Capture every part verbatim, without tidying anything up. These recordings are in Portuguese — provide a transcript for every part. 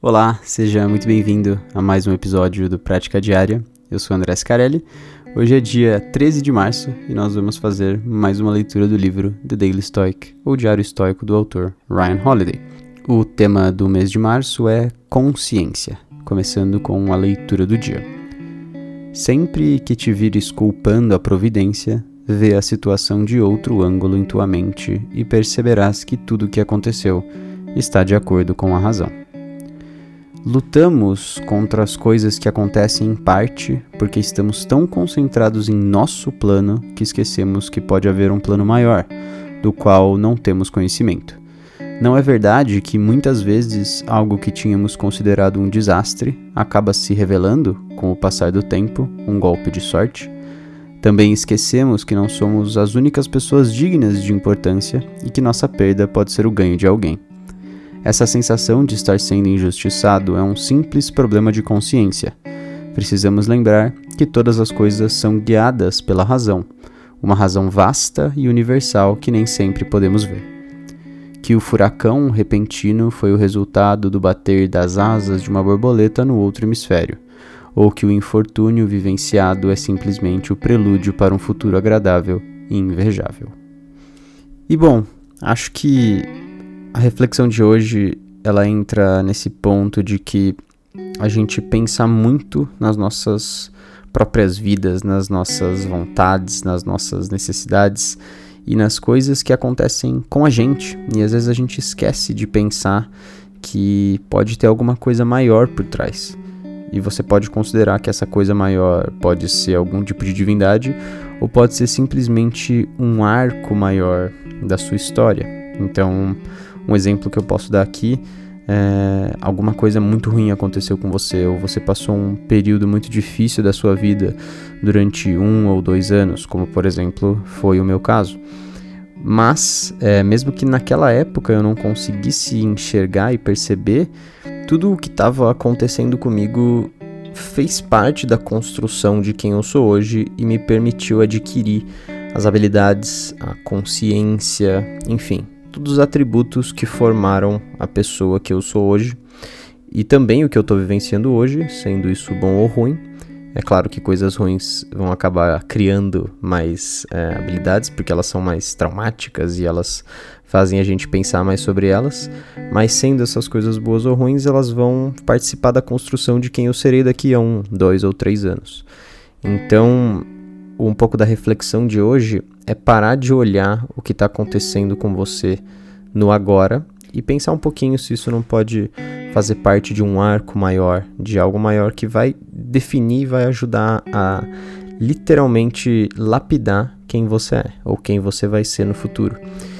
Olá, seja muito bem-vindo a mais um episódio do Prática Diária. Eu sou André Scarelli. Hoje é dia treze de março e nós vamos fazer mais uma leitura do livro The Daily Stoic, ou Diário Estoico do autor Ryan Holiday. O tema do mês de março é consciência, começando com a leitura do dia. Sempre que te vires culpando a providência, vê a situação de outro ângulo em tua mente e perceberás que tudo o que aconteceu está de acordo com a razão. Lutamos contra as coisas que acontecem em parte porque estamos tão concentrados em nosso plano que esquecemos que pode haver um plano maior, do qual não temos conhecimento. Não é verdade que muitas vezes algo que tínhamos considerado um desastre acaba se revelando, com o passar do tempo, um golpe de sorte? Também esquecemos que não somos as únicas pessoas dignas de importância e que nossa perda pode ser o ganho de alguém. Essa sensação de estar sendo injustiçado é um simples problema de consciência. Precisamos lembrar que todas as coisas são guiadas pela razão, uma razão vasta e universal que nem sempre podemos ver. Que o furacão repentino foi o resultado do bater das asas de uma borboleta no outro hemisfério, ou que o infortúnio vivenciado é simplesmente o prelúdio para um futuro agradável e invejável. E bom, acho que a reflexão de hoje, ela entra nesse ponto de que a gente pensa muito nas nossas próprias vidas, nas nossas vontades, nas nossas necessidades e nas coisas que acontecem com a gente. E às vezes a gente esquece de pensar que pode ter alguma coisa maior por trás. E você pode considerar que essa coisa maior pode ser algum tipo de divindade ou pode ser simplesmente um arco maior da sua história. Então, um exemplo que eu posso dar aqui é alguma coisa muito ruim aconteceu com você, ou você passou um período muito difícil da sua vida durante um ou dois anos, como por exemplo foi o meu caso. Mas, é, mesmo que naquela época eu não conseguisse enxergar e perceber, tudo o que estava acontecendo comigo fez parte da construção de quem eu sou hoje e me permitiu adquirir as habilidades, a consciência, enfim, todos os atributos que formaram a pessoa que eu sou hoje e também o que eu estou vivenciando hoje, sendo isso bom ou ruim. É claro que coisas ruins vão acabar criando mais é, habilidades porque elas são mais traumáticas e elas fazem a gente pensar mais sobre elas, mas sendo essas coisas boas ou ruins, elas vão participar da construção de quem eu serei daqui a um, dois ou três anos. Então, um pouco da reflexão de hoje é parar de olhar o que está acontecendo com você no agora e pensar um pouquinho se isso não pode fazer parte de um arco maior, de algo maior que vai definir, vai ajudar a literalmente lapidar quem você é ou quem você vai ser no futuro.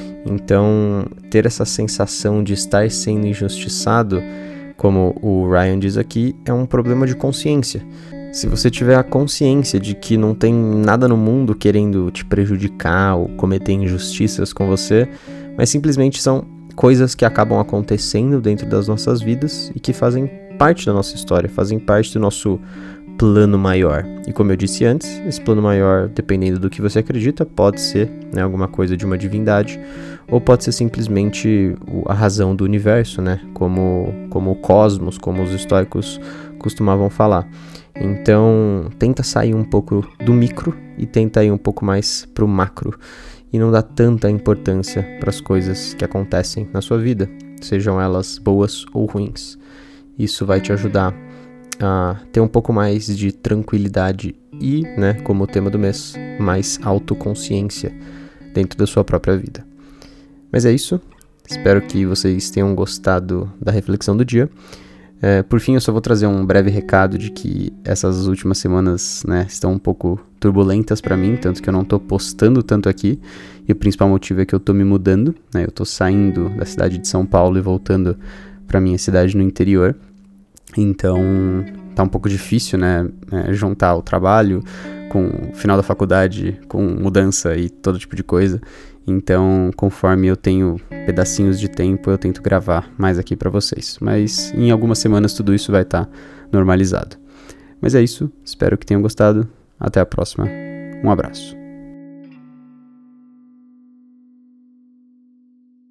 Então, ter essa sensação de estar sendo injustiçado, como o Ryan diz aqui, é um problema de consciência. Se você tiver a consciência de que não tem nada no mundo querendo te prejudicar ou cometer injustiças com você, mas simplesmente são coisas que acabam acontecendo dentro das nossas vidas e que fazem parte da nossa história, fazem parte do nosso plano maior. E como eu disse antes, esse plano maior, dependendo do que você acredita, pode ser, né, alguma coisa de uma divindade, ou pode ser simplesmente a razão do universo, né, como, como o cosmos, como os estoicos costumavam falar. Então, tenta sair um pouco do micro e tenta ir um pouco mais pro macro. E não dá tanta importância para as coisas que acontecem na sua vida, sejam elas boas ou ruins. Isso vai te ajudar a ter um pouco mais de tranquilidade e, né, como o tema do mês, mais autoconsciência dentro da sua própria vida. Mas é isso. Espero que vocês tenham gostado da reflexão do dia. É, por fim, eu só vou trazer um breve recado de que essas últimas semanas, né, estão um pouco turbulentas para mim, tanto que eu não tô postando tanto aqui, e o principal motivo é que eu tô me mudando, né, eu tô saindo da cidade de São Paulo e voltando para minha cidade no interior, então tá um pouco difícil, né, é, juntar o trabalho com o final da faculdade, com mudança e todo tipo de coisa. Então, conforme eu tenho pedacinhos de tempo, eu tento gravar mais aqui para vocês. Mas em algumas semanas tudo isso vai estar normalizado. Mas é isso, espero que tenham gostado. Até a próxima. Um abraço.